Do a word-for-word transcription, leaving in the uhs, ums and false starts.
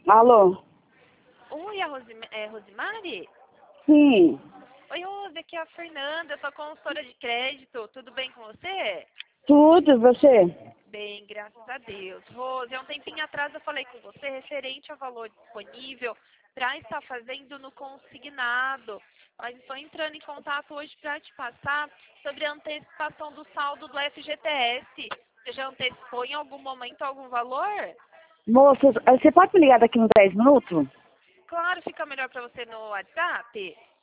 Alô? Oi, a Rosim é, Rosimari? Sim, Oi, Rose, aqui é a Fernanda, eu sou consultora de crédito. Tudo bem com você? tudo, e você? Bem, graças a Deus. Rose, há um tempinho atrás eu falei com você referente ao valor disponível para estar fazendo no consignado. Mas estou entrando em contato hoje para te passar sobre a antecipação do saldo do F G T S. Você já antecipou em algum momento algum valor? Moça, você pode me ligar daqui uns dez minutos? Claro, fica melhor para você no WhatsApp.